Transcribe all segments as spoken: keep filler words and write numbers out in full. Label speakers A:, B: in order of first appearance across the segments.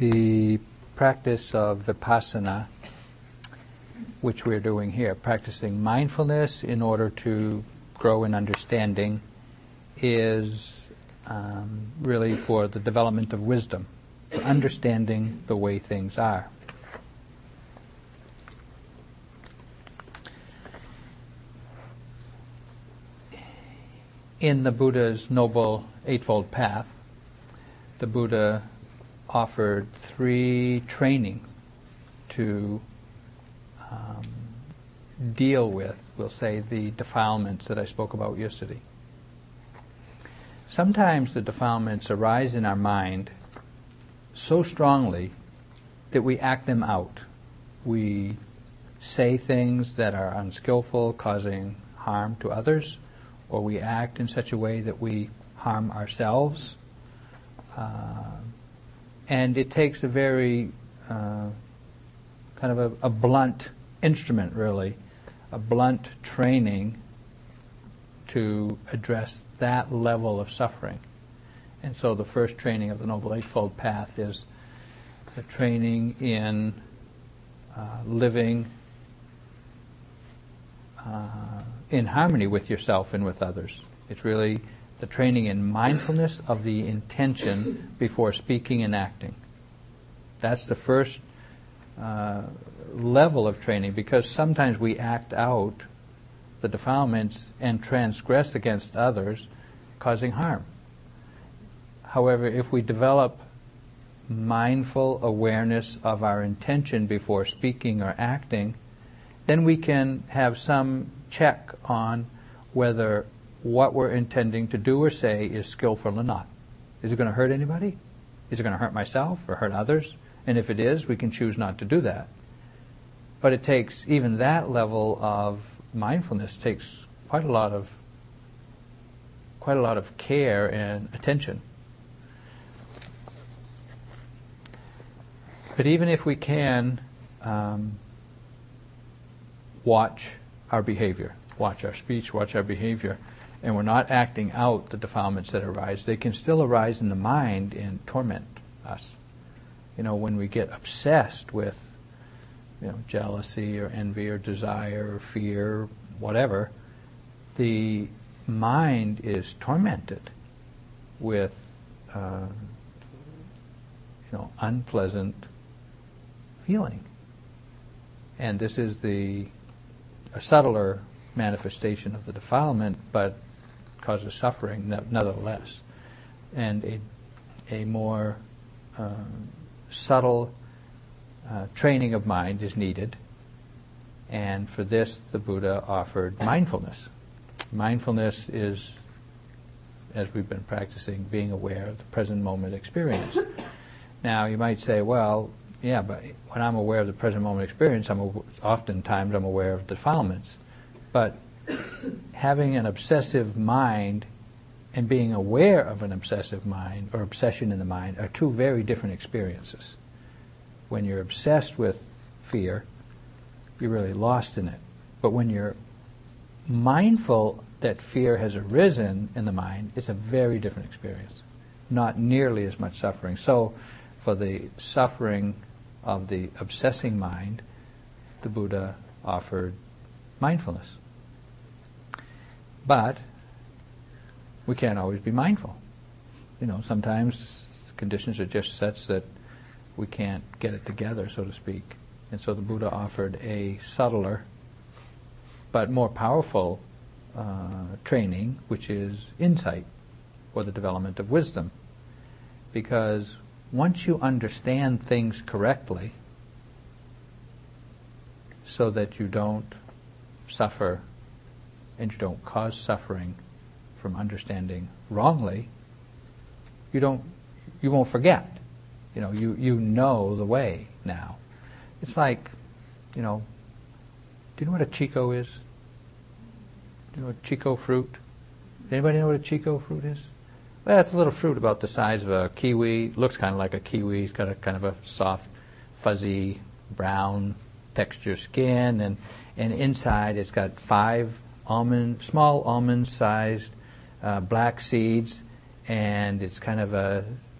A: The practice of Vipassana, which we're doing here, practicing mindfulness in order to grow in understanding, is um, really for the development of wisdom, for understanding the way things are. In the Buddha's Noble Eightfold Path, the Buddha offered three training to um, deal with, we'll say, the defilements that I spoke about yesterday. Sometimes the defilements arise in our mind so strongly that we act them out. We say things that are unskillful, causing harm to others, or we act in such a way that we harm ourselves. Uh, and it takes a very uh, kind of a, a blunt instrument, really, a blunt training to address that level of suffering. And so the first training of the Noble Eightfold Path is the training in uh, living uh, in harmony with yourself and with others. It's really the training in mindfulness of the intention before speaking and acting. That's the first uh, level of training, because sometimes we act out the defilements and transgress against others, causing harm. However, if we develop mindful awareness of our intention before speaking or acting, then we can have some check on whether what we're intending to do or say is skillful or not. Is it going to hurt anybody? Is it going to hurt myself or hurt others? And if it is, we can choose not to do that. But it takes, even that level of mindfulness takes quite a lot of quite a lot of care and attention. But even if we can um, watch our behavior, watch our speech, watch our behavior, and we're not acting out the defilements that arise, they can still arise in the mind and torment us. You know, when we get obsessed with, you know, jealousy or envy or desire or fear, whatever, the mind is tormented with, uh, you know, unpleasant feeling. And this is the a subtler manifestation of the defilement, but causes suffering nevertheless. And a, a more uh, subtle uh, training of mind is needed. And for this, the Buddha offered mindfulness. Mindfulness is, as we've been practicing, being aware of the present moment experience. Now, you might say, well, yeah, but when I'm aware of the present moment experience, I'm aw- oftentimes I'm aware of defilements. But having an obsessive mind and being aware of an obsessive mind or obsession in the mind are two very different experiences. When you're obsessed with fear, you're really lost in it. But when you're mindful that fear has arisen in the mind, it's a very different experience. Not nearly as much suffering. So for the suffering of the obsessing mind, the Buddha offered mindfulness. But we can't always be mindful. You know, sometimes conditions are just such that we can't get it together, so to speak. And so the Buddha offered a subtler but more powerful uh, training, which is insight, or the development of wisdom. Because once you understand things correctly, so that you don't suffer and you don't cause suffering from understanding wrongly, you don't, you won't forget. You know, you, you know the way now. It's like, you know, do you know what a Chico is? Do you know what Chico fruit? Anybody know what a Chico fruit is? Well, it's a little fruit about the size of a kiwi. Looks kind of like a kiwi. It's got a kind of a soft, fuzzy, brown texture skin, and and inside it's got five almond, small almond-sized uh, black seeds, and it's kind of a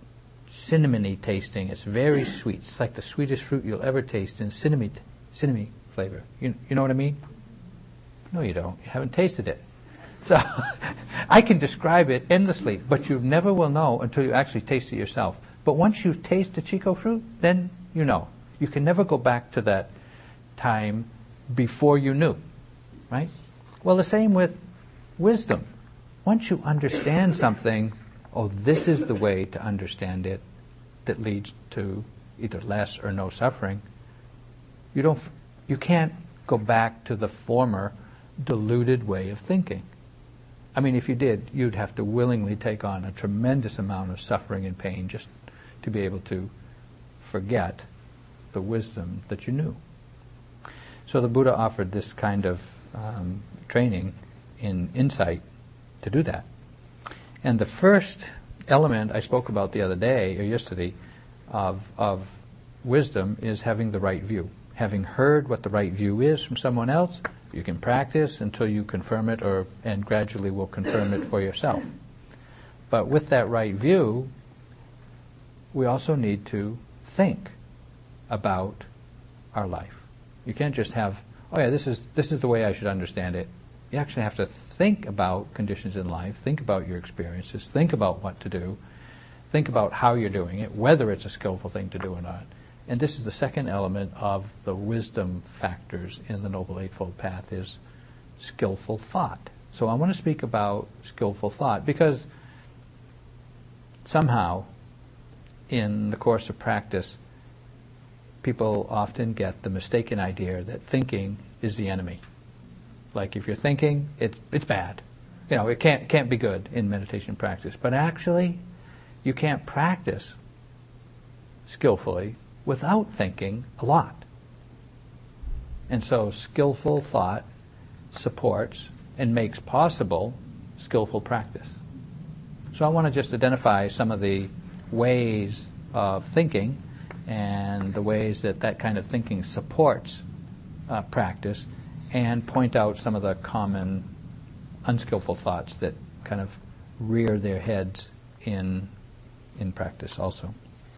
A: cinnamony tasting. It's very sweet. It's like the sweetest fruit you'll ever taste in cinnamon, cinnamon flavor. You, you know what I mean? No, you don't. You haven't tasted it. So I can describe it endlessly, but you never will know until you actually taste it yourself. But once you taste the Chico fruit, then you know. You can never go back to that time before you knew, right? Well, the same with wisdom. Once you understand something, oh, this is the way to understand it that leads to either less or no suffering, you don't, you can't go back to the former deluded way of thinking. I mean, if you did, you'd have to willingly take on a tremendous amount of suffering and pain just to be able to forget the wisdom that you knew. So the Buddha offered this kind of um, training in insight to do that. And the first element I spoke about the other day, or yesterday, of, of wisdom is having the right view. Having heard what the right view is from someone else, you can practice until you confirm it, or and gradually will confirm it for yourself. But with that right view, we also need to think about our life. You can't just have, oh yeah, this is this is the way I should understand it. You actually have to think about conditions in life, think about your experiences, think about what to do, think about how you're doing it, whether it's a skillful thing to do or not. And this is the second element of the wisdom factors in the Noble Eightfold Path, is skillful thought. So I want to speak about skillful thought because somehow in the course of practice, people often get the mistaken idea that thinking is the enemy. Like if you're thinking, it's it's bad. You know, it can't can't be good in meditation practice. But actually, you can't practice skillfully without thinking a lot. And so skillful thought supports and makes possible skillful practice. So I want to just identify some of the ways of thinking and the ways that that kind of thinking supports uh, practice, and point out some of the common unskillful thoughts that kind of rear their heads in in practice also.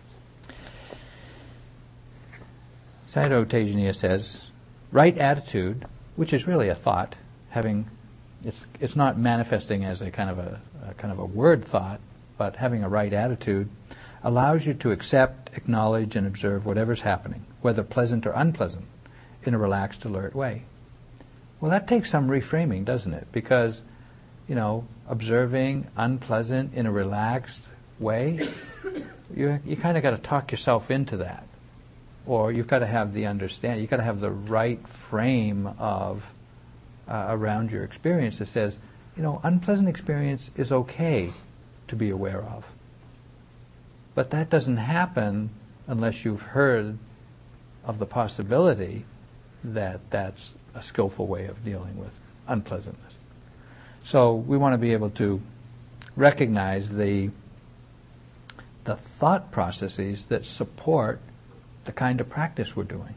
A: Sayadaw Tejaniya says, right attitude, which is really a thought, having it's it's not manifesting as a kind of a, a kind of a word thought, but having a right attitude allows you to accept, acknowledge, and observe whatever's happening, whether pleasant or unpleasant, in a relaxed, alert way. Well, that takes some reframing, doesn't it? Because, you know, observing unpleasant in a relaxed way, you you kind of got to talk yourself into that. Or you've got to have the understanding, you've got to have the right frame of uh, around your experience that says, you know, unpleasant experience is okay to be aware of. But that doesn't happen unless you've heard of the possibility that that's a skillful way of dealing with unpleasantness. So we want to be able to recognize the the thought processes that support the kind of practice we're doing.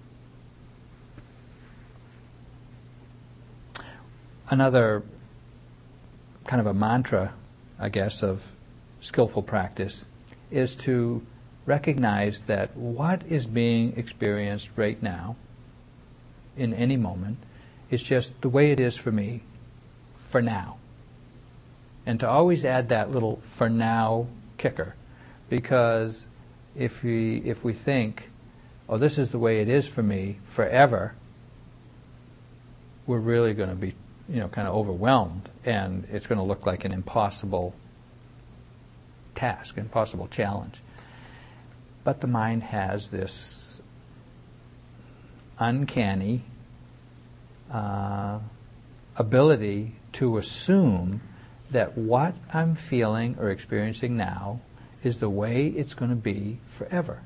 A: Another kind of a mantra, I guess, of skillful practice is to recognize that what is being experienced right now, in any moment, is just the way it is for me, for now. And to always add that little for now kicker, because if we if we think, oh, this is the way it is for me forever, we're really going to be, you know, kind of overwhelmed, and it's going to look like an impossible task, impossible challenge. But the mind has this uncanny uh, ability to assume that what I'm feeling or experiencing now is the way it's going to be forever.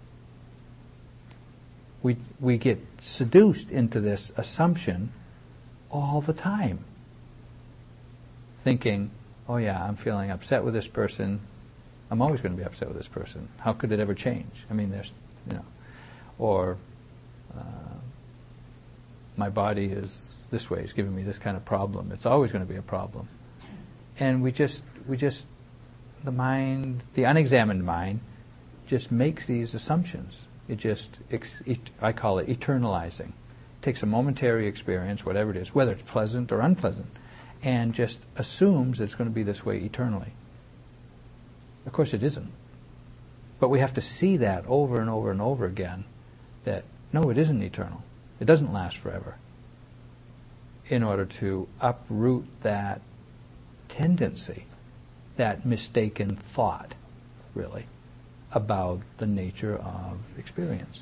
A: We we get seduced into this assumption all the time, thinking, oh yeah, I'm feeling upset with this person. I'm always going to be upset with this person. How could it ever change? I mean, there's, you know, or uh, my body is this way. It's giving me this kind of problem. It's always going to be a problem. And we just we just the mind, the unexamined mind, just makes these assumptions. It just, it, I call it eternalizing. It takes a momentary experience, whatever it is, whether it's pleasant or unpleasant, and just assumes it's going to be this way eternally. Of course it isn't. But we have to see that over and over and over again, that no, it isn't eternal. It doesn't last forever. In order to uproot that tendency, that mistaken thought, really, about the nature of experience.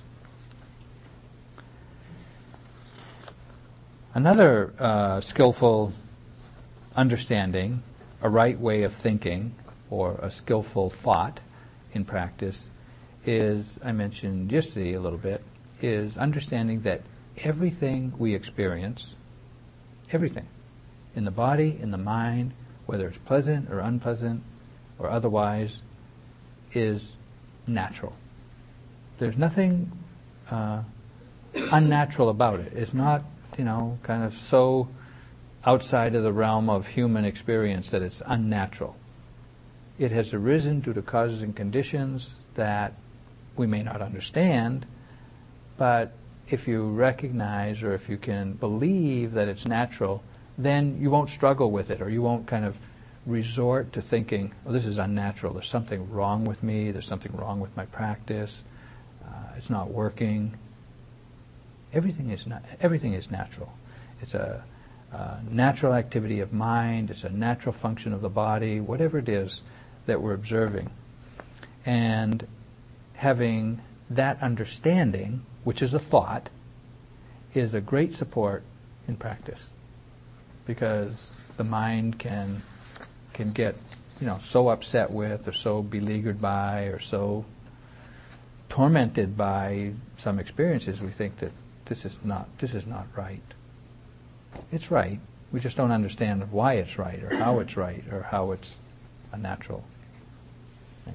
A: Another uh, skillful understanding, a right way of thinking, or a skillful thought in practice is, I mentioned yesterday a little bit, is understanding that everything we experience, everything, in the body, in the mind, whether it's pleasant or unpleasant or otherwise, is natural. There's nothing uh, unnatural about it. It's not, you know, kind of so outside of the realm of human experience that it's unnatural. It has arisen due to causes and conditions that we may not understand, but if you recognize or if you can believe that it's natural, then you won't struggle with it, or you won't kind of resort to thinking, oh, this is unnatural, there's something wrong with me, there's something wrong with my practice, uh, it's not working. Everything is not, everything is natural. It's a, a natural activity of mind, it's a natural function of the body, whatever it is that we're observing. And having that understanding, which is a thought, is a great support in practice, because the mind can can get, you know, so upset with, or so beleaguered by, or so tormented by some experiences, we think that this is not this is not right. It's right. We just don't understand why it's right, or how it's right, or how it's a natural thing.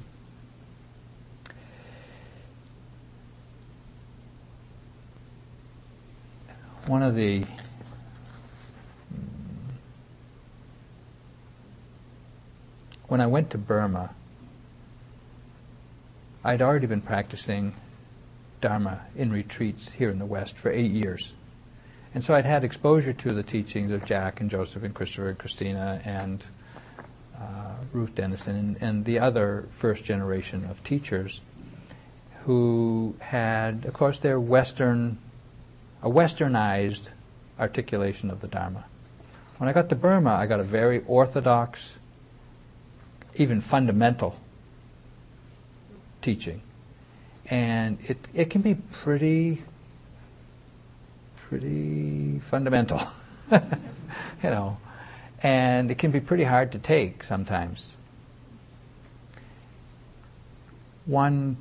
A: One of the when I went to Burma, I'd already been practicing Dharma in retreats here in the West for eight years. And so I'd had exposure to the teachings of Jack and Joseph and Christopher and Christina and uh, Ruth Denison and, and the other first generation of teachers who had, of course, their Western, a Westernized articulation of the Dharma. When I got to Burma, I got a very orthodox, even fundamental teaching. And it it can be pretty, pretty fundamental, you know, and it can be pretty hard to take sometimes. One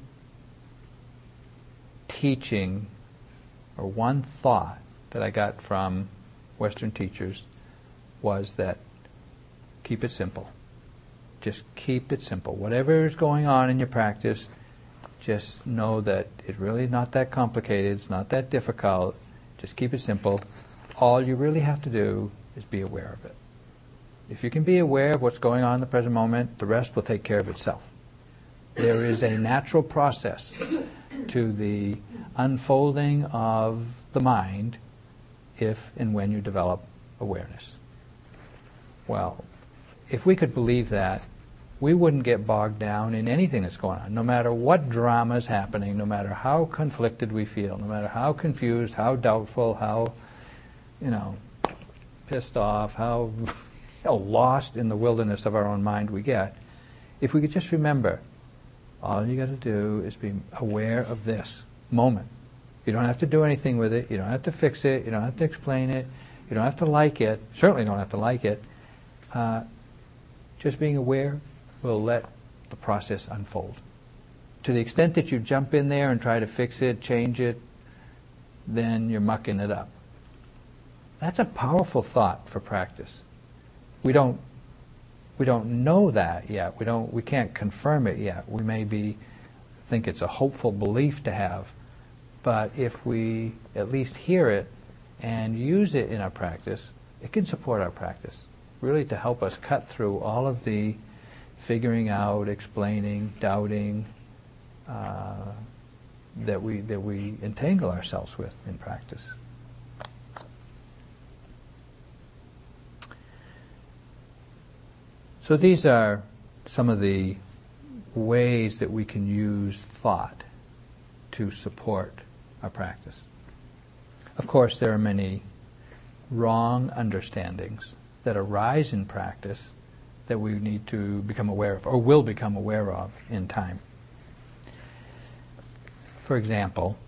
A: teaching or one thought that I got from Western teachers was that keep it simple. Just keep it simple. Whatever is going on in your practice, just know that it's really not that complicated, it's not that difficult. Just keep it simple. All you really have to do is be aware of it. If you can be aware of what's going on in the present moment, the rest will take care of itself. There is a natural process to the unfolding of the mind if and when you develop awareness. Well, if we could believe that, we wouldn't get bogged down in anything that's going on, no matter what drama is happening, no matter how conflicted we feel, no matter how confused, how doubtful, how, you know, pissed off, how, how lost in the wilderness of our own mind we get. If we could just remember, all you got to do is be aware of this moment. You don't have to do anything with it. You don't have to fix it. You don't have to explain it. You don't have to like it. Certainly don't have to like it. Uh, just being aware will let the process unfold. To the extent that you jump in there and try to fix it, change it, then you're mucking it up. That's a powerful thought for practice. We don't we don't know that yet. We don't we can't confirm it yet. We may be think it's a hopeful belief to have, but if we at least hear it and use it in our practice, it can support our practice, really to help us cut through all of the figuring out, explaining, doubting, uh, that we that we entangle ourselves with in practice. So these are some of the ways that we can use thought to support our practice. Of course, there are many wrong understandings that arise in practice that we need to become aware of, or will become aware of in time. For example,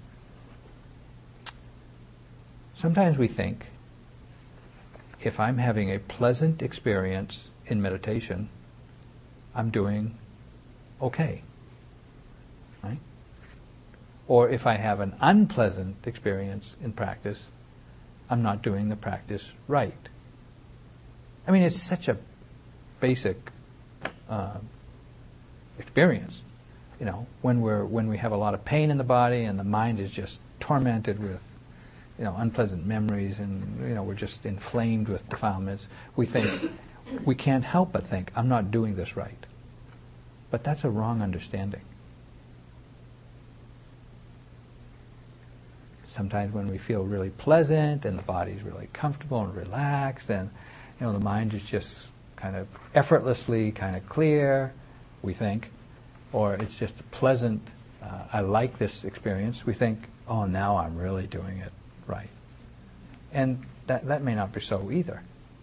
A: sometimes we think, if I'm having a pleasant experience in meditation, I'm doing okay, right? Or if I have an unpleasant experience in practice, I'm not doing the practice right. I mean, it's such a basic uh, experience, you know, when we're when we have a lot of pain in the body and the mind is just tormented with, you know, unpleasant memories, and you know we're just inflamed with defilements. We think we can't help but think, I'm not doing this right. But that's a wrong understanding. Sometimes when we feel really pleasant and the body's really comfortable and relaxed, and you know the mind is just kind of effortlessly kind of clear, we think, or it's just a pleasant, uh, I like this experience, we think, oh, now I'm really doing it right. And that, that may not be so either.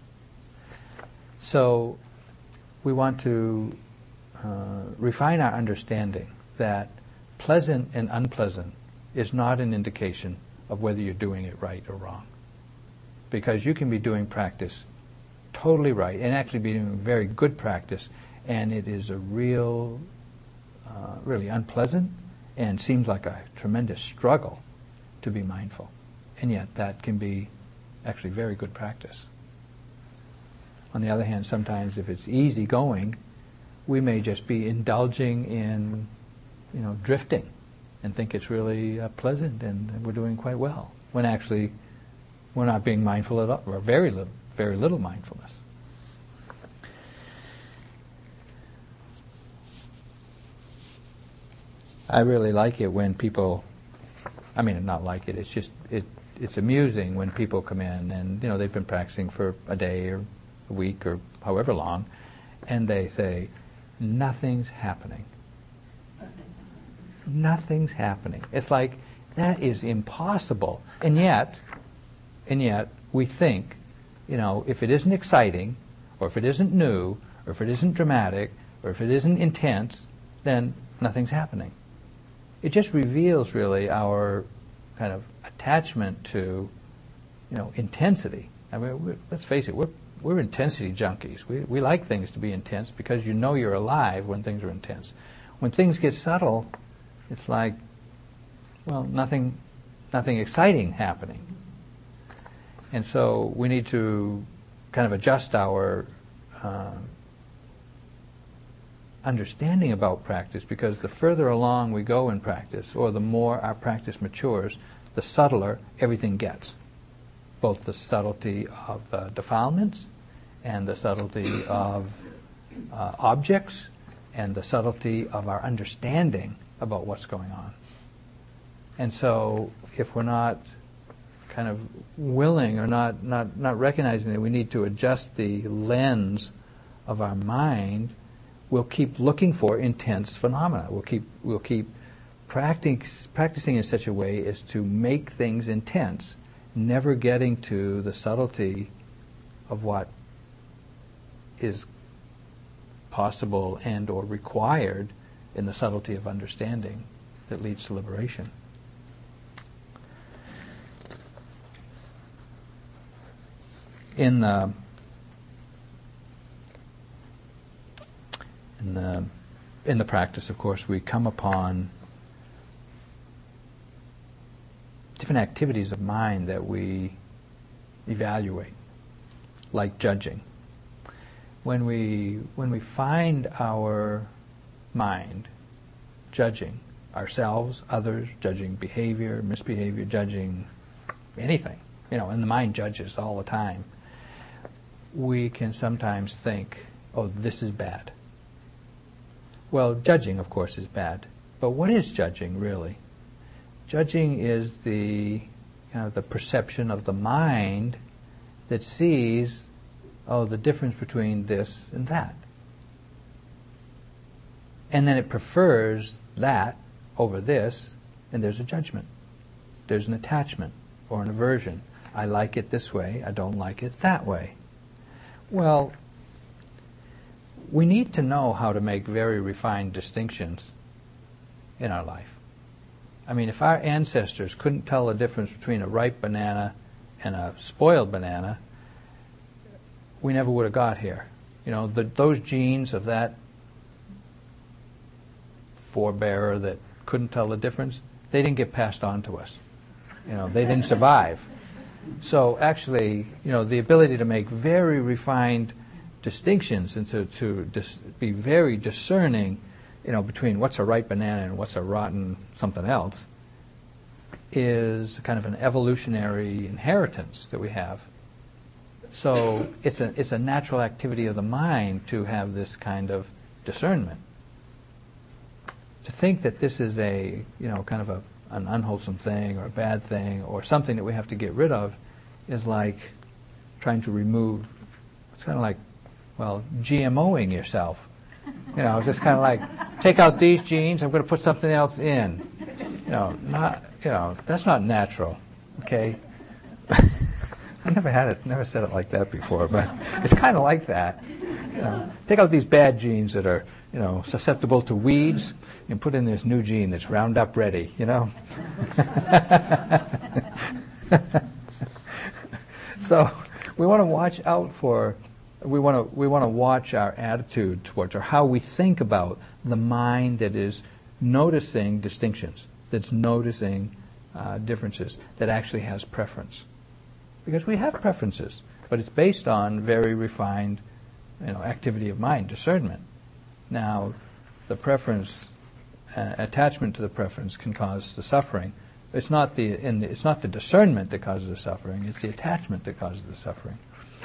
A: So we want to uh, refine our understanding that pleasant and unpleasant is not an indication of whether you're doing it right or wrong. Because you can be doing practice totally right and actually be doing very good practice, and it is a real, uh, really unpleasant and seems like a tremendous struggle to be mindful. And yet that can be actually very good practice. On the other hand, sometimes if it's easy going, we may just be indulging in, you know, drifting and think it's really uh, pleasant and we're doing quite well, when actually we're not being mindful at all, or very little, very little mindfulness. I really like it when people, I mean, not like it, it's just, it, it's amusing when people come in and, you know, they've been practicing for a day or a week or however long, and they say, nothing's happening. Nothing's happening. It's like, that is impossible. And yet, and yet, we think, you know, if it isn't exciting, or if it isn't new, or if it isn't dramatic, or if it isn't intense, then nothing's happening. It just reveals really our kind of attachment to, you know, intensity. I mean, we're, let's face it, we're we're intensity junkies. We we like things to be intense because you know you're alive when things are intense. When things get subtle, it's like, well, nothing nothing exciting happening. And so we need to kind of adjust our uh, understanding about practice, because the further along we go in practice, or the more our practice matures, the subtler everything gets. Both the subtlety of the defilements and the subtlety of uh, objects and the subtlety of our understanding about what's going on. And so if we're not kind of willing or not, not, not recognizing that we need to adjust the lens of our mind, we'll keep looking for intense phenomena. We'll keep we'll keep practice, practicing in such a way as to make things intense, never getting to the subtlety of what is possible and or required in the subtlety of understanding that leads to liberation. In the in the in the practice, of course, we come upon different activities of mind that we evaluate, like judging. When we when we find our mind judging ourselves, others, judging behavior, misbehavior, judging anything, you know, and the mind judges all the time, we can sometimes think, oh, this is bad. Well, judging, of course, is bad. But what is judging, really? Judging is the, you know, the perception of the mind that sees, oh, the difference between this and that. And then it prefers that over this, and there's a judgment. There's an attachment or an aversion. I like it this way, I don't like it that way. Well, we need to know how to make very refined distinctions in our life. I mean, if our ancestors couldn't tell the difference between a ripe banana and a spoiled banana, we never would have got here. You know, the, those genes of that forebearer that couldn't tell the difference, they didn't get passed on to us. You know, they didn't survive. So actually, you know, the ability to make very refined distinctions and to, to dis- be very discerning, you know, between what's a ripe banana and what's a rotten something else is kind of an evolutionary inheritance that we have. So it's a it's a natural activity of the mind to have this kind of discernment. To think that this is a, you know, kind of a an unwholesome thing or a bad thing or something that we have to get rid of is like trying to remove, it's kind of like, well, GMOing yourself. You know, it's just kind of like, take out these genes, I'm going to put something else in. You know, not, you know, that's not natural, okay? I never had it, never said it like that before, but it's kind of like that. You know, take out these bad genes that are, you know, susceptible to weeds and put in this new gene that's Roundup ready, you know? So we want to watch out for, we want to we want to watch our attitude towards, or how we think about the mind that is noticing distinctions, that's noticing uh, differences, that actually has preference. Because we have preferences, but it's based on very refined, you know, activity of mind, discernment. Now, the preference, uh, attachment to the preference can cause the suffering. It's not the, in the it's not the discernment that causes the suffering. It's the attachment that causes the suffering.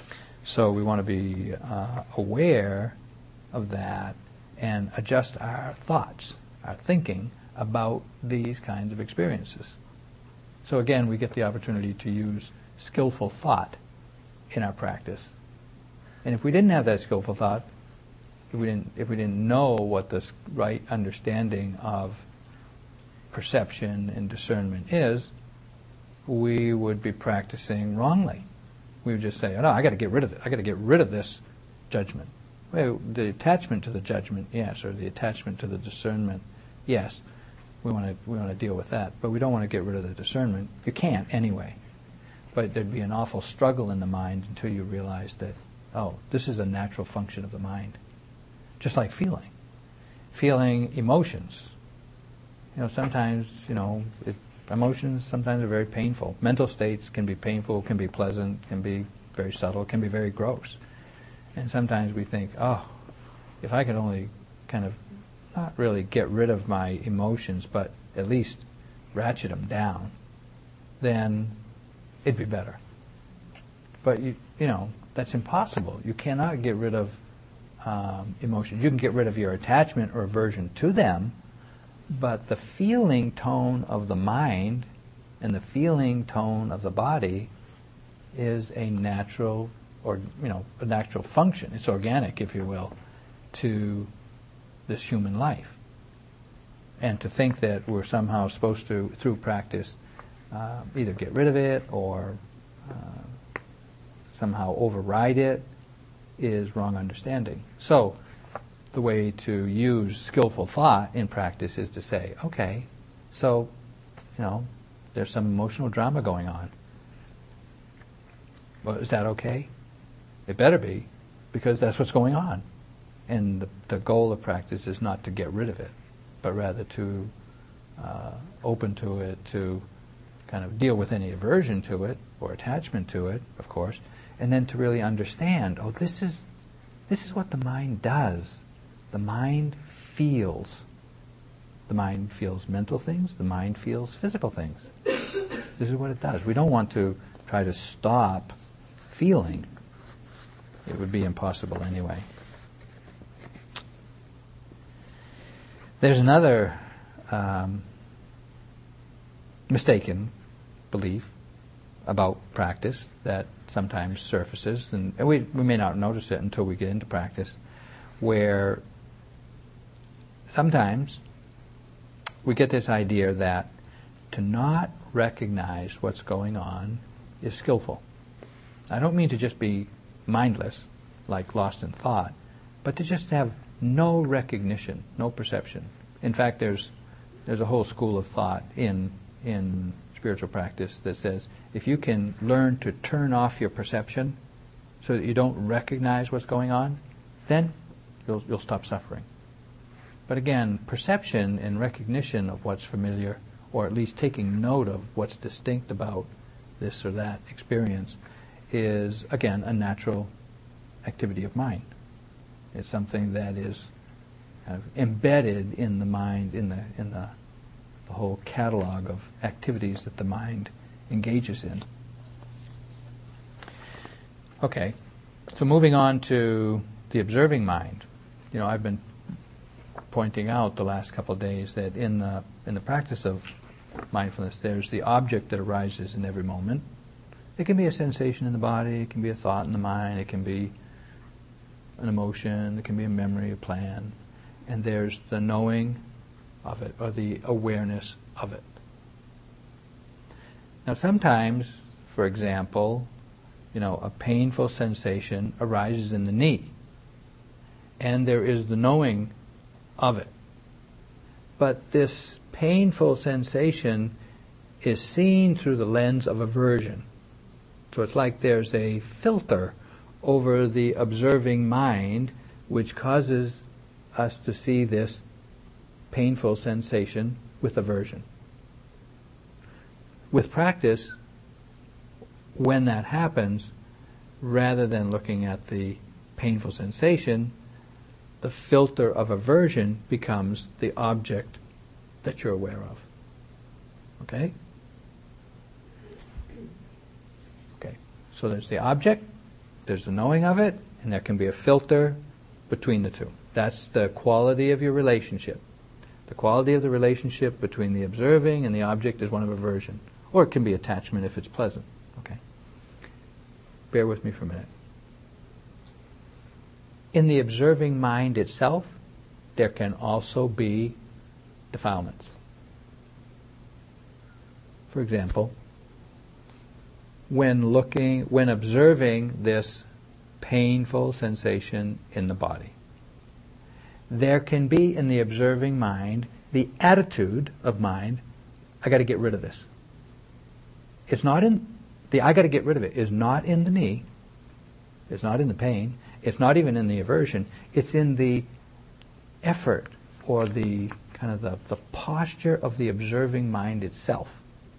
A: So we want to be uh, aware of that and adjust our thoughts, our thinking about these kinds of experiences. So again, we get the opportunity to use skillful thought in our practice. And if we didn't have that skillful thought, if we didn't, if we didn't know what the right understanding of perception and discernment is, we would be practicing wrongly. We would just say, "Oh no, I got to get rid of it. I got to get rid of this judgment." Well, the attachment to the judgment, yes, or the attachment to the discernment, yes. We want to we want to deal with that, but we don't want to get rid of the discernment. You can't anyway. But there'd be an awful struggle in the mind until you realize that, oh, this is a natural function of the mind. Just like feeling. Feeling emotions. You know, sometimes, you know, it, emotions sometimes are very painful. Mental states can be painful, can be pleasant, can be very subtle, can be very gross. And sometimes we think, oh, if I could only kind of not really get rid of my emotions, but at least ratchet them down, then it'd be better. But, you, you know, that's impossible. You cannot get rid of um, emotions. You can get rid of your attachment or aversion to them, but the feeling tone of the mind and the feeling tone of the body is a natural, or, you know, a natural function. It's organic, if you will, to this human life. And to think that we're somehow supposed to, through practice, uh, either get rid of it or uh, somehow override it is wrong understanding. So the way to use skillful thought in practice is to say, okay, so, you know, there's some emotional drama going on. Well, is that okay? It better be, because that's what's going on. And the, the goal of practice is not to get rid of it, but rather to uh, open to it, to kind of deal with any aversion to it or attachment to it, of course, and then to really understand, oh, this is this is what the mind does. The mind feels. The mind feels mental things. The mind feels physical things. This is what it does. We don't want to try to stop feeling. It would be impossible anyway. There's another um, mistaken belief about practice that sometimes surfaces, and we, we may not notice it until we get into practice, where sometimes we get this idea that to not recognize what's going on is skillful. I don't mean to just be mindless, like lost in thought, but to just have no recognition, no perception. In fact, there's there's a whole school of thought in in spiritual practice that says if you can learn to turn off your perception so that you don't recognize what's going on, then you'll you'll stop suffering. But again, perception and recognition of what's familiar, or at least taking note of what's distinct about this or that experience, is again a natural activity of mind. It's something that is kind of embedded in the mind, in the in the, the whole catalog of activities that the mind engages in. Okay, so moving on to the observing mind. You know, I've been pointing out the last couple of days that in the in the practice of mindfulness, there's the object that arises in every moment. It can be a sensation in the body, it can be a thought in the mind, it can be an emotion, it can be a memory, a plan, and there's the knowing of it, or the awareness of it. Now sometimes, for example, you know, a painful sensation arises in the knee, and there is the knowing of it. But this painful sensation is seen through the lens of aversion. So it's like there's a filter over the observing mind which causes us to see this painful sensation with aversion. With practice, when that happens, rather than looking at the painful sensation, the filter of aversion becomes the object that you're aware of. Okay? Okay. So there's the object, there's the knowing of it, and there can be a filter between the two. That's the quality of your relationship. The quality of the relationship between the observing and the object is one of aversion. Or it can be attachment if it's pleasant. Okay? Bear with me for a minute. In the observing mind itself, there can also be defilements. For example, when looking, when observing this painful sensation in the body, there can be in the observing mind the attitude of mind, I got to get rid of this. It's not in, the I got to get rid of it is not in the knee, it's not in the pain, it's not even in the aversion, it's in the effort or the kind of the, the posture of the observing mind itself.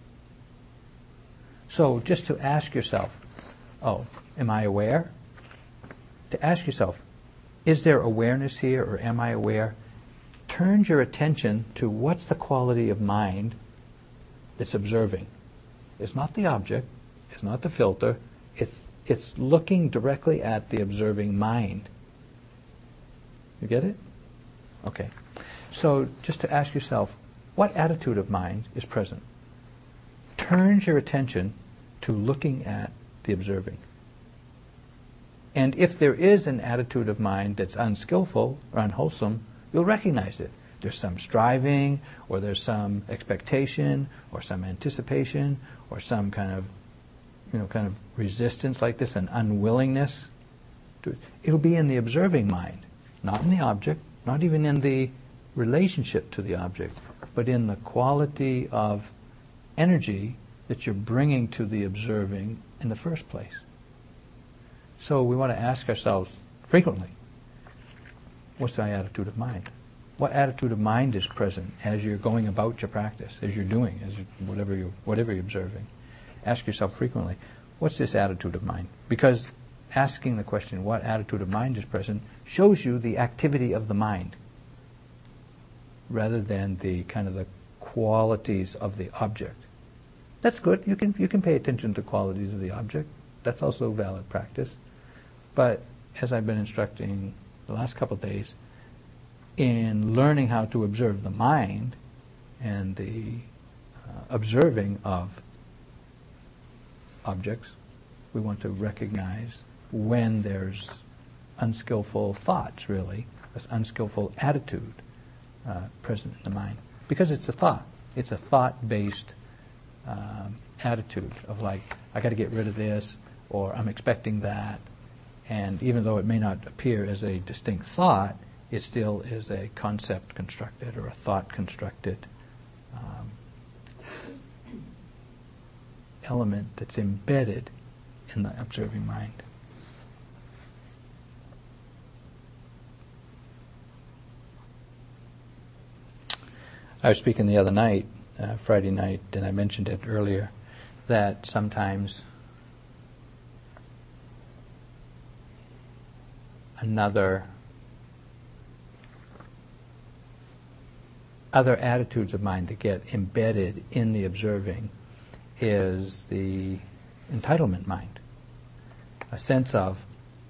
A: So just to ask yourself, oh, am I aware? To ask yourself, is there awareness here or am I aware? Turns your attention to what's the quality of mind that's observing. It's not the object, it's not the filter, it's it's looking directly at the observing mind. You get it? Okay. So just to ask yourself, what attitude of mind is present? Turns your attention to looking at the observing. And if there is an attitude of mind that's unskillful or unwholesome, you'll recognize it. There's some striving, or there's some expectation, or some anticipation, or some kind of, you know, kind of resistance like this, an unwillingness. To, it'll be in the observing mind, not in the object, not even in the relationship to the object, but in the quality of energy that you're bringing to the observing in the first place. So we want to ask ourselves frequently, what's my attitude of mind? What attitude of mind is present as you're going about your practice, as you're doing, as you, whatever you whatever you're observing? Ask yourself frequently, what's this attitude of mind? Because asking the question, what attitude of mind is present, shows you the activity of the mind, rather than the kind of the qualities of the object. That's good. You can you can pay attention to qualities of the object. That's also valid practice. But as I've been instructing the last couple of days, in learning how to observe the mind and the uh, observing of objects, we want to recognize when there's unskillful thoughts, really, this unskillful attitude uh, present in the mind. Because it's a thought. It's a thought-based um, attitude of like, I got to get rid of this, or I'm expecting that. And even though it may not appear as a distinct thought, it still is a concept constructed or a thought constructed um, element that's embedded in the observing mind. I was speaking the other night, uh, Friday night, and I mentioned it earlier, that sometimes another other attitudes of mind that get embedded in the observing is the entitlement mind. A sense of,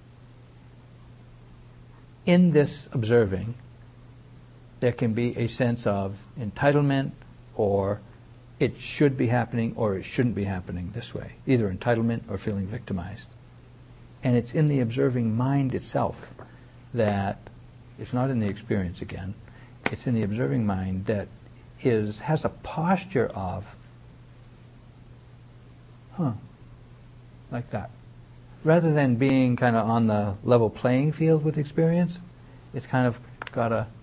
A: in this observing, there can be a sense of entitlement, or it should be happening or it shouldn't be happening this way. Either entitlement or feeling victimized. And it's in the observing mind itself that, it's not in the experience again, it's in the observing mind that is has a posture of, huh, like that. Rather than being kind of on the level playing field with experience, it's kind of got a,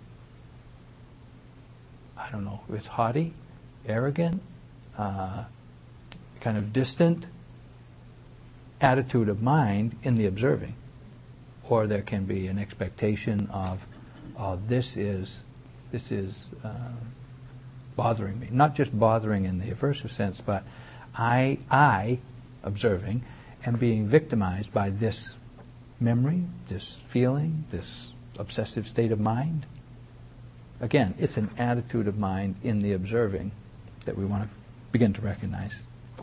A: I don't know, it's haughty, arrogant, uh, kind of distant attitude of mind in the observing. Or there can be an expectation of, oh, this is, this is uh, bothering me. Not just bothering in the aversive sense, but I, I, observing, am being victimized by this memory, this feeling, this obsessive state of mind. Again, it's an attitude of mind in the observing that we want to begin to recognize.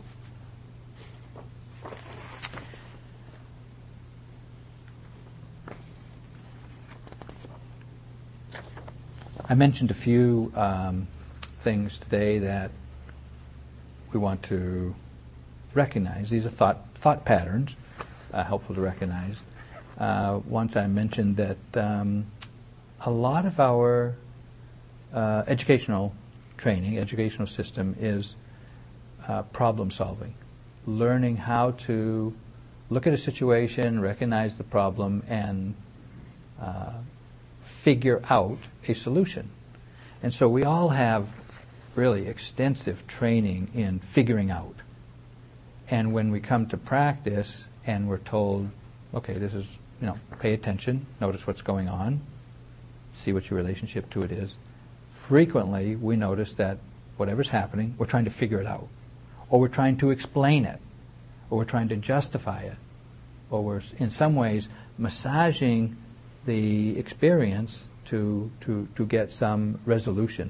A: I mentioned a few um, things today that we want to recognize. These are thought thought patterns, uh, helpful to recognize. Uh, once I mentioned that um, a lot of our uh, educational training, educational system is uh, problem solving, learning how to look at a situation, recognize the problem, and uh, figure out a solution. And so we all have really extensive training in figuring out. And when we come to practice and we're told, okay, this is, you know, pay attention, notice what's going on, see what your relationship to it is, frequently we notice that whatever's happening, we're trying to figure it out. Or we're trying to explain it. Or we're trying to justify it. Or we're, in some ways, massaging the experience to, to, to get some resolution.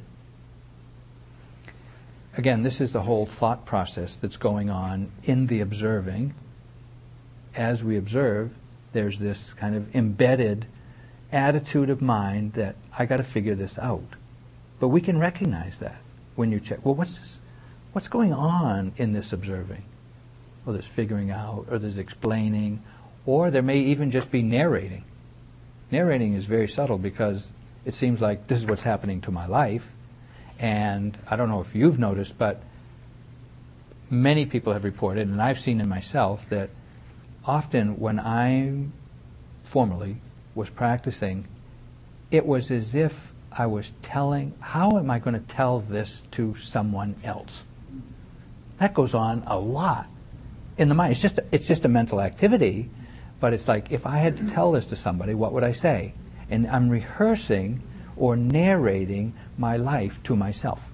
A: Again, this is the whole thought process that's going on in the observing. As we observe, there's this kind of embedded attitude of mind that I got to figure this out. But we can recognize that when you check. Well, what's this? What's going on in this observing? Well, there's figuring out, or there's explaining, or there may even just be narrating. Narrating is very subtle because it seems like this is what's happening to my life. And I don't know if you've noticed, but many people have reported, and I've seen in myself, that often when I formerly was practicing, it was as if I was telling, how am I going to tell this to someone else? That goes on a lot in the mind. It's just, it's just a mental activity, but it's like, if I had to tell this to somebody, what would I say? And I'm rehearsing or narrating my life to myself.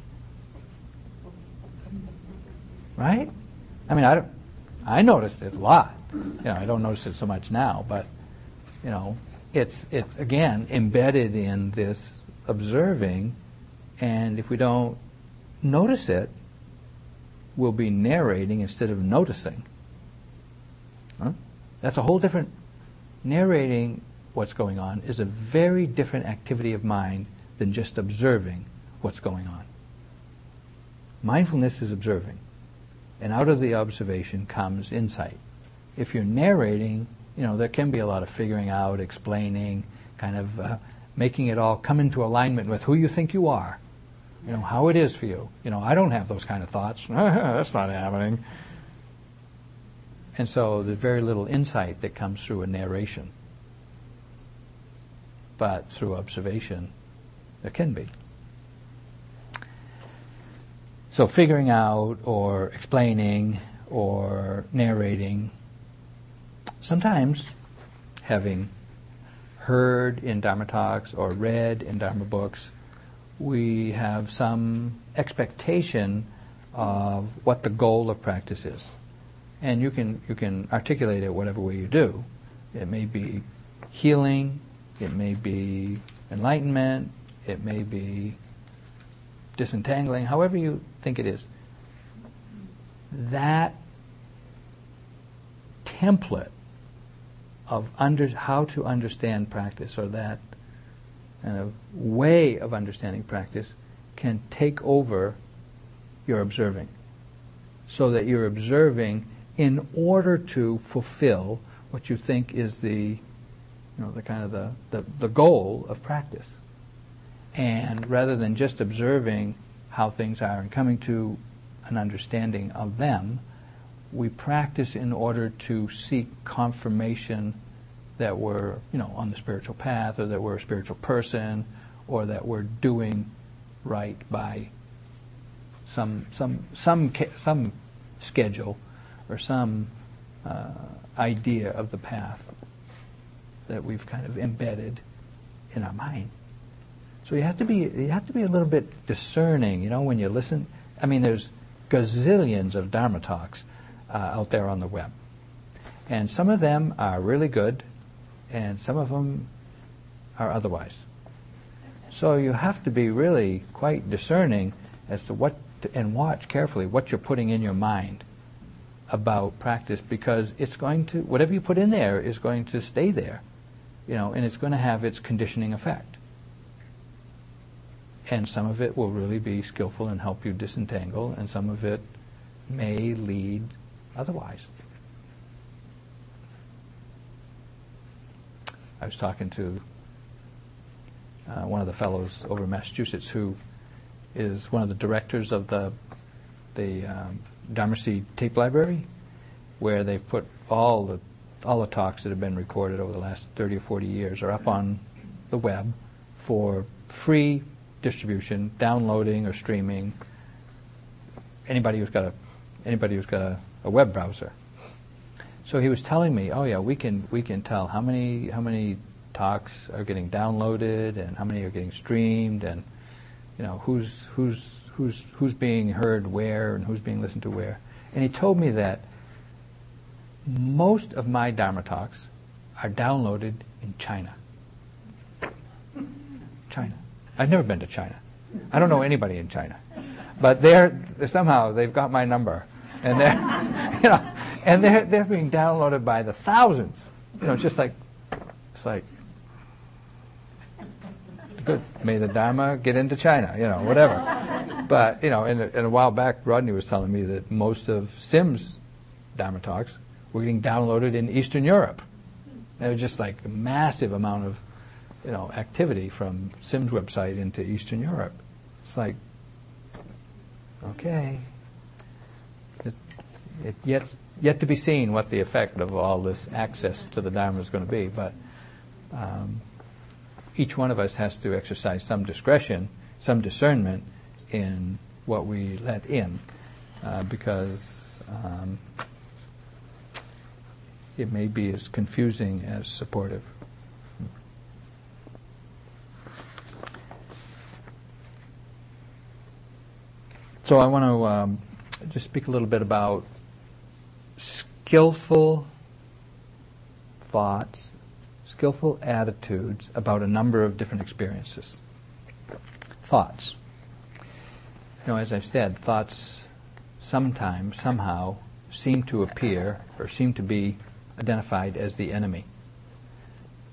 A: Right? I mean, I don't, I noticed it a lot. You know, I don't notice it so much now, but, you know, it's, it's again, embedded in this observing, and if we don't notice it, we'll be narrating instead of noticing. Huh? That's a whole different, narrating what's going on is a very different activity of mind than just observing what's going on. Mindfulness is observing, and out of the observation comes insight. If you're narrating, you know, there can be a lot of figuring out, explaining, kind of uh, making it all come into alignment with who you think you are, you know, how it is for you. You know, I don't have those kind of thoughts. That's not happening. And so there's very little insight that comes through a narration. But through observation, there can be. So figuring out or explaining or narrating, sometimes having heard in Dharma talks or read in Dharma books, we have some expectation of what the goal of practice is. And you can you can articulate it whatever way you do. It may be healing, it may be enlightenment, it may be disentangling, however you think it is. That template of under, how to understand practice, or that kind of way of understanding practice, can take over your observing, so that you're observing in order to fulfill what you think is the, you know, the kind of the, the, the goal of practice. And rather than just observing how things are and coming to an understanding of them, we practice in order to seek confirmation that we're, you know, on the spiritual path, or that we're a spiritual person, or that we're doing right by some some some some schedule or some uh, idea of the path that we've kind of embedded in our mind. So you have to be you have to be a little bit discerning, you know, when you listen. I mean, there's gazillions of Dharma talks uh, out there on the web, and some of them are really good, and some of them are otherwise. So you have to be really quite discerning as to what to, and watch carefully what you're putting in your mind about practice, because it's going to, whatever you put in there is going to stay there, you know, and it's going to have its conditioning effect. And some of it will really be skillful and help you disentangle, and some of it may lead otherwise. I was talking to uh, one of the fellows over in Massachusetts who is one of the directors of the the um, Dharma Seed tape library, where they've put all the all the talks that have been recorded over the last thirty or forty years are up on the web for free distribution, downloading or streaming. Anybody who's got a anybody who's got a, a web browser. So he was telling me, oh yeah, we can we can tell how many how many talks are getting downloaded and how many are getting streamed, and you know who's who's who's who's being heard where and who's being listened to where. And he told me that most of my Dharma talks are downloaded in China. China. I've never been to China. I don't know anybody in China, but they're, they're somehow they've got my number, and they're you know, and they're they're being downloaded by the thousands. You know, just like it's like good. May the Dharma get into China. You know, whatever. But you know, in a, in a while back, Rodney was telling me that most of Sim's Dharma talks were getting downloaded in Eastern Europe. And it was just like a massive amount of, you know, activity from Sim's website into Eastern Europe. It's like, okay, it, it yet yet to be seen what the effect of all this access to the Dharma is going to be. But um, each one of us has to exercise some discretion, some discernment in what we let in, uh, because um, it may be as confusing as supportive. So I want to um, just speak a little bit about skillful thoughts, skillful attitudes about a number of different experiences. Thoughts. You know, as I've said, thoughts sometimes, somehow, seem to appear or seem to be identified as the enemy.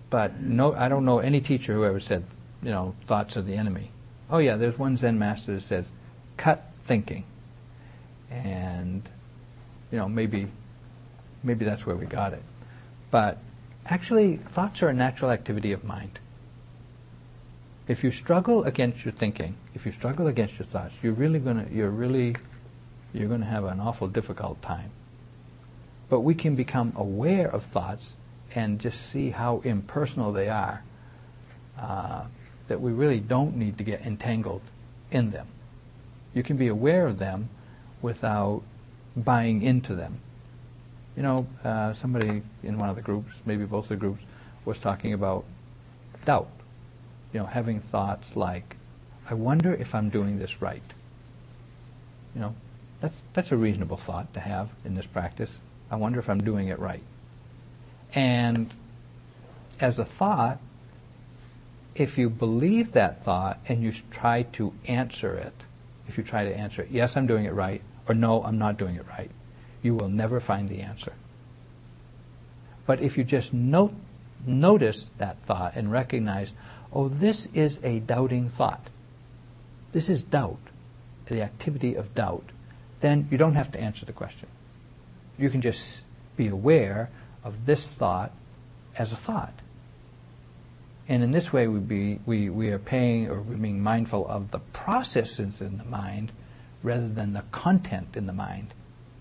A: But no, I don't know any teacher who ever said, you know, thoughts are the enemy. Oh yeah, there's one Zen master that says, cut thinking. And, you know, maybe, maybe that's where we got it. But actually, thoughts are a natural activity of mind. If you struggle against your thinking, if you struggle against your thoughts, you're really gonna, you're really, you're gonna have an awful difficult time. But we can become aware of thoughts and just see how impersonal they are, uh, that we really don't need to get entangled in them. You can be aware of them without buying into them. You know, uh, somebody in one of the groups, maybe both of the groups, was talking about doubt. You know, having thoughts like, I wonder if I'm doing this right. You know, that's that's a reasonable thought to have in this practice. I wonder if I'm doing it right. And as a thought, if you believe that thought and you try to answer it, if you try to answer it, yes, I'm doing it right, or no, I'm not doing it right, you will never find the answer. But if you just note, notice that thought and recognize, oh, this is a doubting thought. This is doubt, the activity of doubt. Then you don't have to answer the question. You can just be aware of this thought as a thought. And in this way, we be we, we are paying or we're being mindful of the processes in the mind rather than the content in the mind.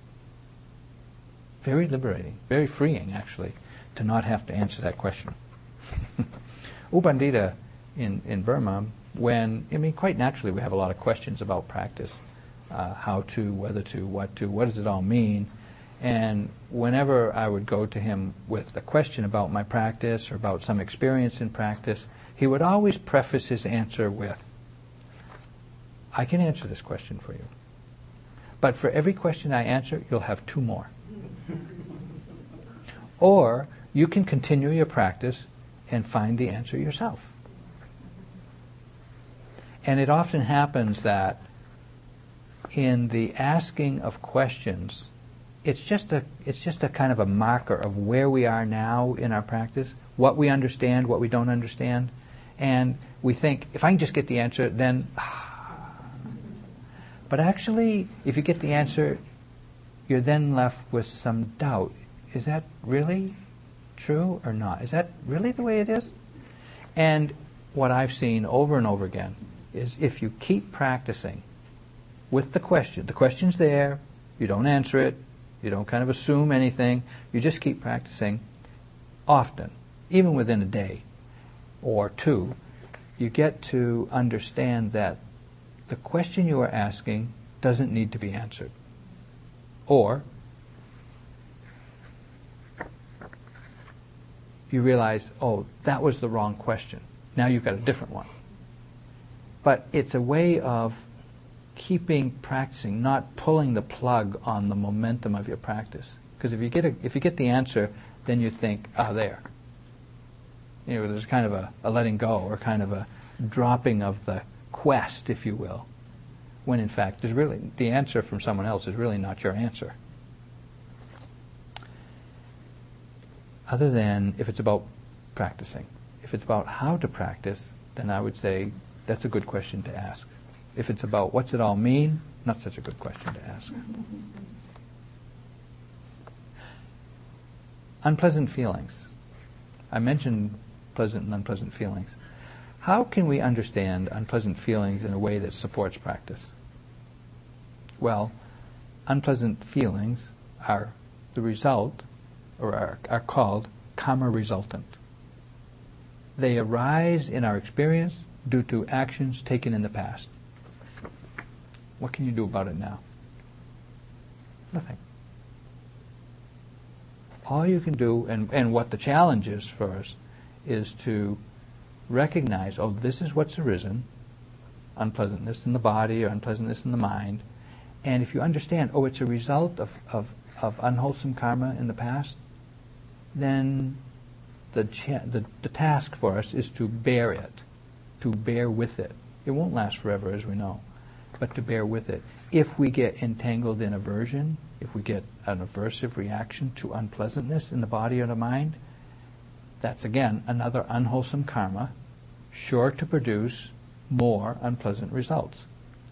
A: Very liberating, very freeing, actually, to not have to answer that question. U Pandita in, in Burma, when, I mean, quite naturally we have a lot of questions about practice, uh, how to, whether to, what to, what does it all mean? And whenever I would go to him with a question about my practice or about some experience in practice, he would always preface his answer with, I can answer this question for you. But for every question I answer, you'll have two more. Or you can continue your practice and find the answer yourself. And it often happens that in the asking of questions, it's just a it's just a kind of a marker of where we are now in our practice, what we understand, what we don't understand, and we think, if I can just get the answer, then... But actually, if you get the answer, you're then left with some doubt. Is that really true or not? Is that really the way it is? And what I've seen over and over again is if you keep practicing with the question, the question's there, you don't answer it, you don't kind of assume anything, you just keep practicing often, even within a day or two, you get to understand that the question you are asking doesn't need to be answered. Or you realize, oh, that was the wrong question. Now you've got a different one. But it's a way of keeping practicing, not pulling the plug on the momentum of your practice. Because if you get a, if you get the answer, then you think, ah, there. You know, there's kind of a, a letting go, or kind of a dropping of the quest, if you will. When in fact, there's really the answer from someone else is really not your answer. Other than if it's about practicing. If it's about how to practice, then I would say that's a good question to ask. If it's about what's it all mean, not such a good question to ask. Unpleasant feelings. I mentioned pleasant and unpleasant feelings. How can we understand unpleasant feelings in a way that supports practice? Well, unpleasant feelings are the result, or are, are called karma resultant. They arise in our experience due to actions taken in the past. What can you do about it now? Nothing. All you can do, and, and what the challenge is first, is to recognize, oh, this is what's arisen, unpleasantness in the body or unpleasantness in the mind, and if you understand, oh, it's a result of, of, of unwholesome karma in the past, then the, cha- the the task for us is to bear it, to bear with it. It won't last forever, as we know, but to bear with it. If we get entangled in aversion, if we get an aversive reaction to unpleasantness in the body or the mind, That's, again, another unwholesome karma, sure to produce more unpleasant results.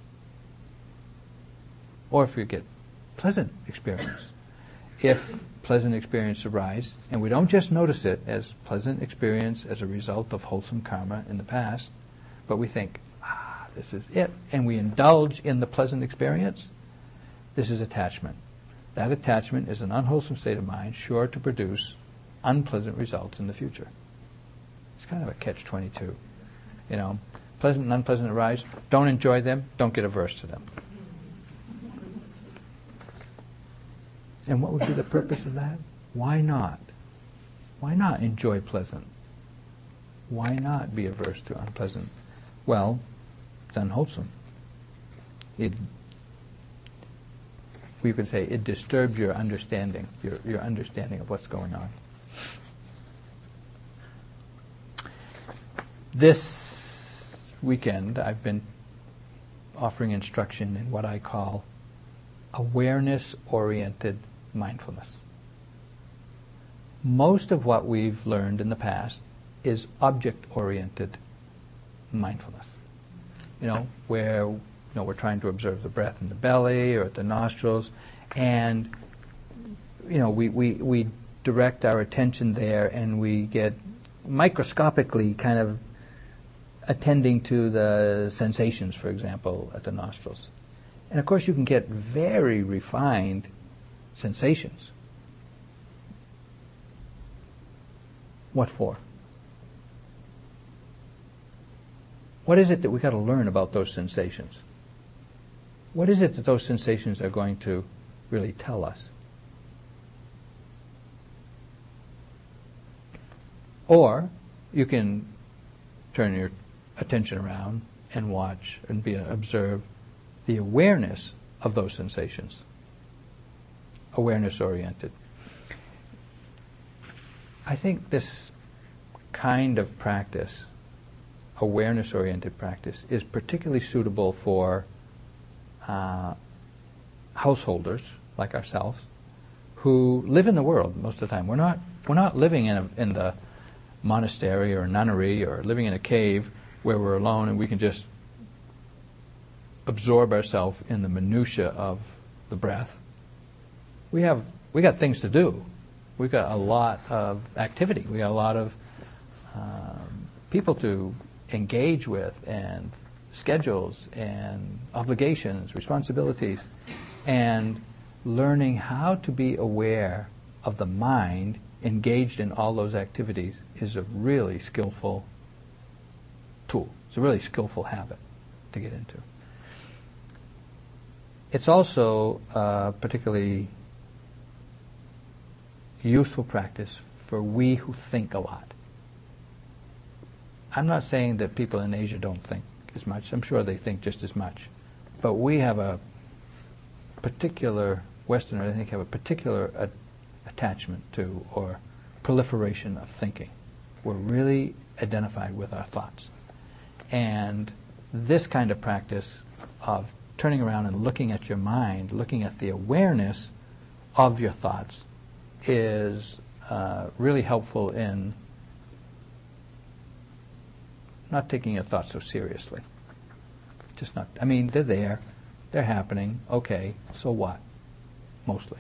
A: Or if you get pleasant experience. If pleasant experience arise, and we don't just notice it as pleasant experience as a result of wholesome karma in the past, but we think, ah, this is it, and we indulge in the pleasant experience, this is attachment. That attachment is an unwholesome state of mind, sure to produce unpleasant results in the future. It's kind of a catch twenty-two. You know, pleasant and unpleasant arise, don't enjoy them, don't get averse to them. And what would be the purpose of that? Why not? Why not enjoy pleasant? Why not be averse to unpleasant? Well, it's unwholesome. It, we could say it disturbs your understanding, your, your understanding of what's going on. This weekend, I've been offering instruction in what I call awareness-oriented mindfulness. Most of what we've learned in the past is object-oriented mindfulness. You know, where you know we're trying to observe the breath in the belly or at the nostrils, and you know we, we, we direct our attention there, and we get microscopically kind of attending to the sensations, for example, at the nostrils. And of course you can get very refined sensations. What for? What is it that we've got to learn about those sensations? What is it that those sensations are going to really tell us? Or you can turn your attention around and watch and be observe the awareness of those sensations. Awareness-oriented. I think this kind of practice, awareness-oriented practice, is particularly suitable for uh, householders like ourselves who live in the world most of the time. We're not we're not living in a, in the monastery or nunnery or living in a cave where we're alone and we can just absorb ourselves in the minutia of the breath. We have we got things to do. We've got a lot of activity. We got a lot of um, people to engage with, and schedules and obligations, responsibilities, and learning how to be aware of the mind engaged in all those activities is a really skillful tool. It's a really skillful habit to get into. It's also uh, particularly useful practice for we who think a lot. I'm not saying that people in Asia don't think as much. I'm sure they think just as much. But we have a particular, Westerners, I think, have a particular a- attachment to or proliferation of thinking. We're really identified with our thoughts. And this kind of practice of turning around and looking at your mind, looking at the awareness of your thoughts, is uh, really helpful in not taking your thoughts so seriously. Just not, I mean, they're there, they're happening, okay, so what? Mostly.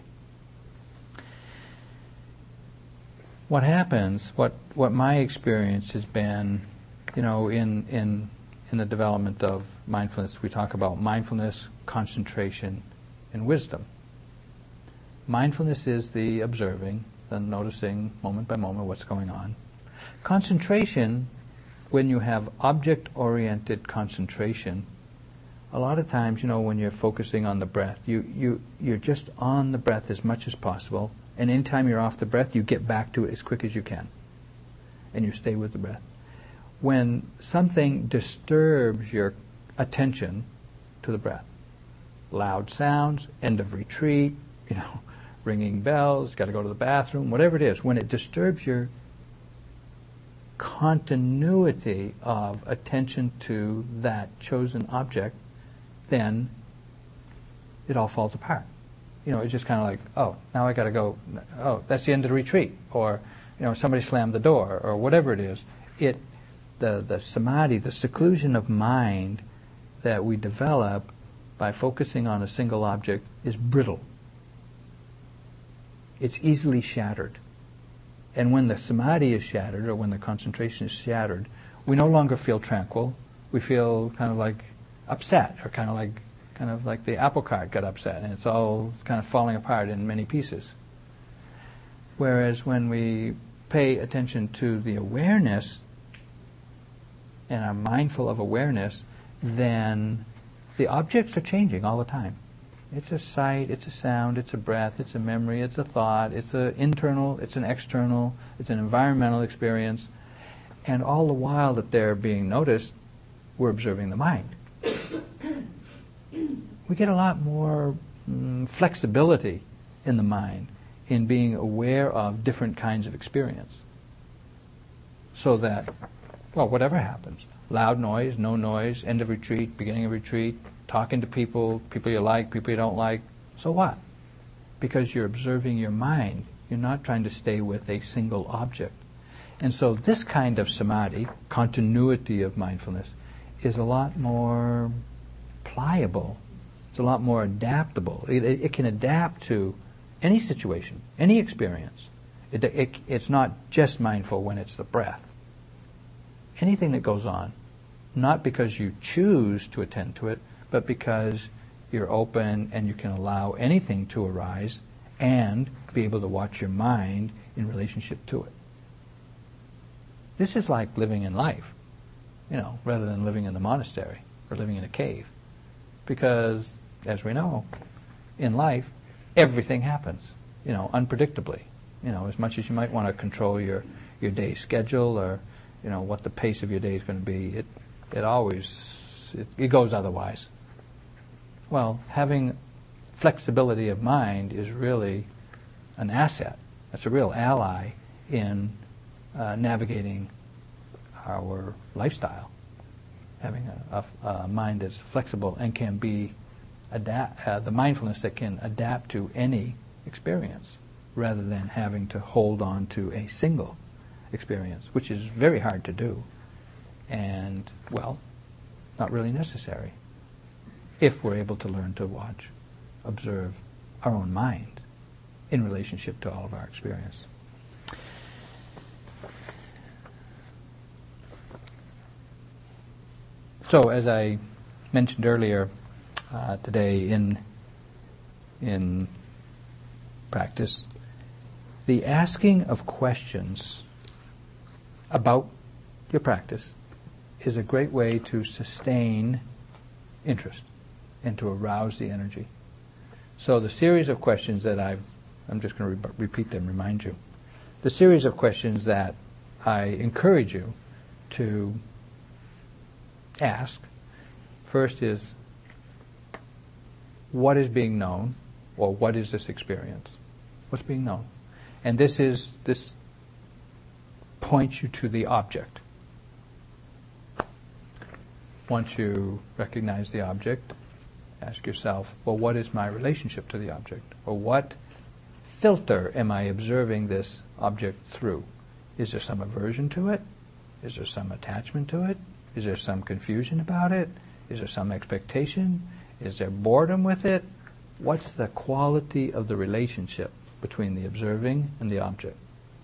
A: What happens, what, what my experience has been, you know, in, in, in the development of mindfulness, we talk about mindfulness, concentration, and wisdom. Mindfulness is the observing, the noticing moment by moment what's going on. Concentration, when you have object-oriented concentration, a lot of times, you know, when you're focusing on the breath, you, you, you're just on the breath as much as possible, and anytime you're off the breath, you get back to it as quick as you can, and you stay with the breath. When something disturbs your attention to the breath, loud sounds, end of retreat, you know, ringing bells, got to go to the bathroom, whatever it is, when it disturbs your continuity of attention to that chosen object, then it all falls apart. You know, it's just kind of like, oh, now I got to go. Oh, that's the end of the retreat, or you know, somebody slammed the door, or whatever it is. It, the, the samadhi, the seclusion of mind that we develop by focusing on a single object is brittle. It's easily shattered. And when the samadhi is shattered, or when the concentration is shattered, we no longer feel tranquil. We feel kind of like upset, or kind of like kind of like the apple cart got upset, and it's all kind of falling apart in many pieces. Whereas when we pay attention to the awareness and are mindful of awareness, then the objects are changing all the time. It's a sight, it's a sound, it's a breath, it's a memory, it's a thought, it's an internal, it's an external, it's an environmental experience. And all the while that they're being noticed, we're observing the mind. We get a lot more mm, flexibility in the mind in being aware of different kinds of experience. So that, well, whatever happens, loud noise, no noise, end of retreat, beginning of retreat, talking to people, people you like, people you don't like, so what? Because you're observing your mind. You're not trying to stay with a single object. And so this kind of samadhi, continuity of mindfulness, is a lot more pliable. It's a lot more adaptable. It, it, it can adapt to any situation, any experience. It, it, it's not just mindful when it's the breath. Anything that goes on, not because you choose to attend to it, but because you're open and you can allow anything to arise and be able to watch your mind in relationship to it. This is like living in life, you know, rather than living in the monastery or living in a cave. Because, as we know, in life, everything happens, you know, unpredictably. You know, as much as you might want to control your, your day schedule or, you know, what the pace of your day is going to be, it, it always, it, it goes otherwise. Well, having flexibility of mind is really an asset. That's a real ally in uh, navigating our lifestyle. Having a, a, a mind that's flexible and can be adapt, uh, the mindfulness that can adapt to any experience, rather than having to hold on to a single experience, which is very hard to do, and, well, not really necessary, if we're able to learn to watch, observe our own mind in relationship to all of our experience. So, as I mentioned earlier uh, today in in practice, the asking of questions about your practice is a great way to sustain interest and to arouse the energy. So the series of questions that I've, I'm just going to re- repeat them, remind you. The series of questions that I encourage you to ask, first is, what is being known, or what is this experience? What's being known? And this is, this points you to the object. Once you recognize the object, ask yourself, well, what is my relationship to the object? Or what filter am I observing this object through? Is there some aversion to it? Is there some attachment to it? Is there some confusion about it? Is there some expectation? Is there boredom with it? What's the quality of the relationship between the observing and the object?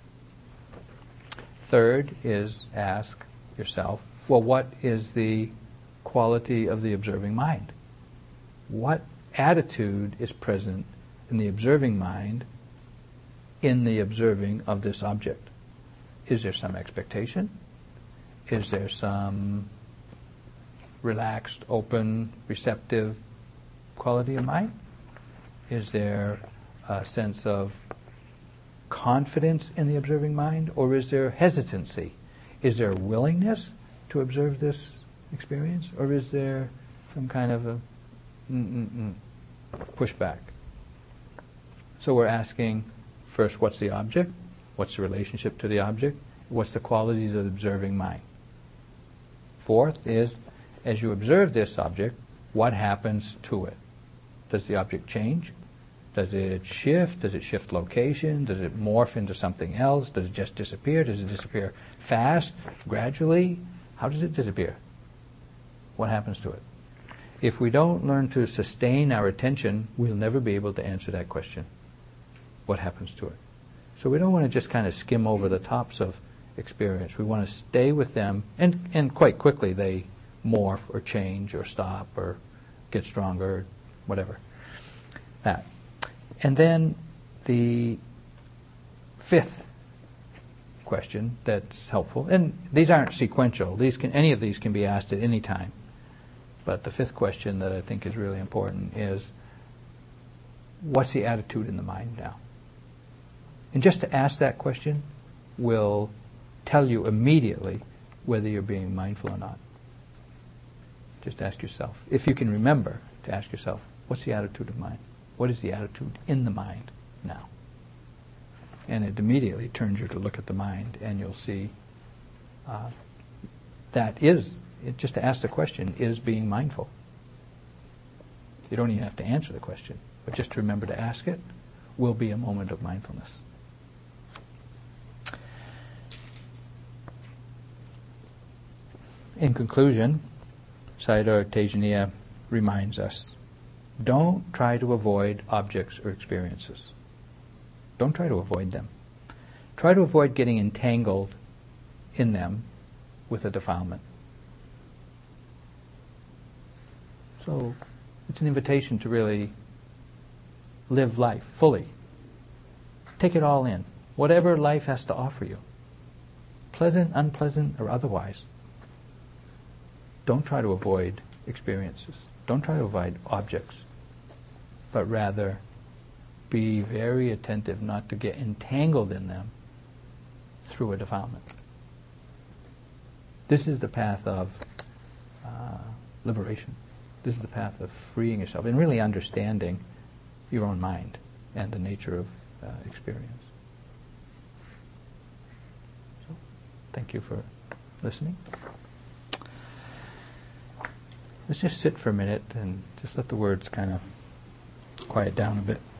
A: Third is ask yourself, well, what is the quality of the observing mind? What attitude is present in the observing mind in the observing of this object? Is there some expectation? Is there some relaxed, open, receptive quality of mind? Is there a sense of confidence in the observing mind, or is there hesitancy? Is there willingness to observe this experience, or is there some kind of a mm-mm-mm pushback? So we're asking first, what's the object? What's the relationship to the object? What's the qualities of the observing mind? Fourth is, as you observe this object, what happens to it? Does the object change? Does it shift? Does it shift location? Does it morph into something else? Does it just disappear? Does it disappear fast, gradually? How does it disappear? What happens to it? If we don't learn to sustain our attention, we'll never be able to answer that question. What happens to it? So we don't want to just kind of skim over the tops of experience. We want to stay with them, and, and quite quickly they morph or change or stop or get stronger, or whatever. That. And then the fifth question that's helpful, and these aren't sequential. These can, any of these can be asked at any time. But the fifth question that I think is really important is, what's the attitude in the mind now? And just to ask that question will tell you immediately whether you're being mindful or not. Just ask yourself. If you can remember to ask yourself, what's the attitude of mind? What is the attitude in the mind now? And it immediately turns you to look at the mind, and you'll see uh, that is, it, just to ask the question, is being mindful. You don't even have to answer the question, but just to remember to ask it will be a moment of mindfulness. In conclusion, Sayadaw Tejaniya reminds us, don't try to avoid objects or experiences. Don't try to avoid them. Try to avoid getting entangled in them with a defilement. So it's an invitation to really live life fully. Take it all in. Whatever life has to offer you, pleasant, unpleasant, or otherwise. Don't try to avoid experiences. Don't try to avoid objects, but rather be very attentive not to get entangled in them through a defilement. This is the path of uh, liberation. This is the path of freeing yourself and really understanding your own mind and the nature of uh, experience. So, thank you for listening. Let's just sit for a minute and just let the words kind of quiet down a bit.